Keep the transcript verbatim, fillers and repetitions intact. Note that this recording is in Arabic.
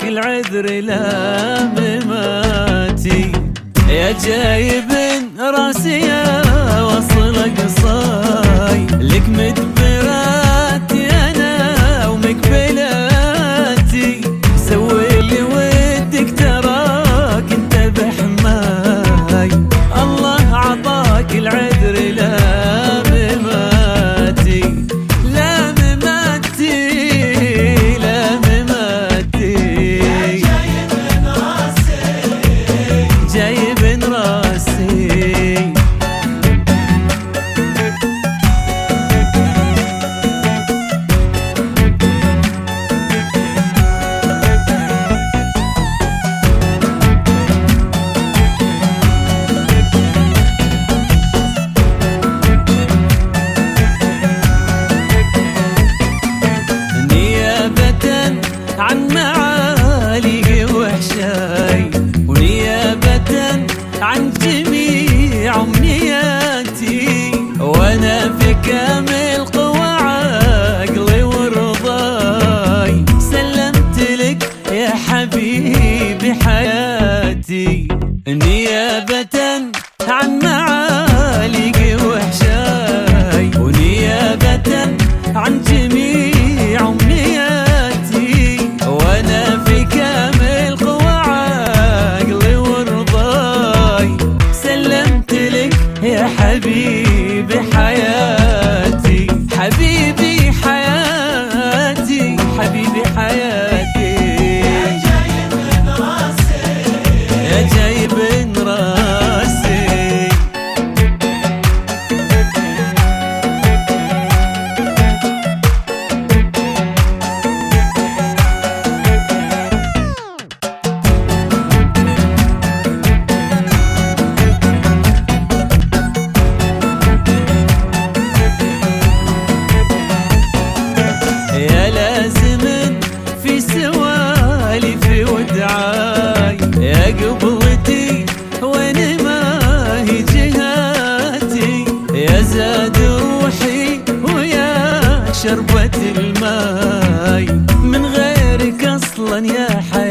العذر لا مماتي، يا جايب راسي يا وصل قصاي، لك مدبراتي انا ومقبلاتي، سوي اللي ودك تراك انت بحماي، الله عطاك العذر لا مماتي، لا مماتي لا مماتي، جايب راسي جايب راسي. عن معالي وحشاي، ونيابة عن جميع أمنياتي، وأنا في كامل قوى عقلي ورضاي، سلمت لك يا حبيبي حياتي، نيابة عن معالي وحشاي، ونيابة عن جميع أمنياتي، وانا في كامل قوى عقلي ورضاي، سلمت لك يا حبيبي حياتي، حبيبي حياتي حبيبي حياتي، يا جايب راسي يا جايب راسي. يا لازم في سوالي في ودعاي، يا قبضتي وين ما هي جهاتي، يا زاد روحي ويا شربة الماي، من غيرك اصلا يا حياتي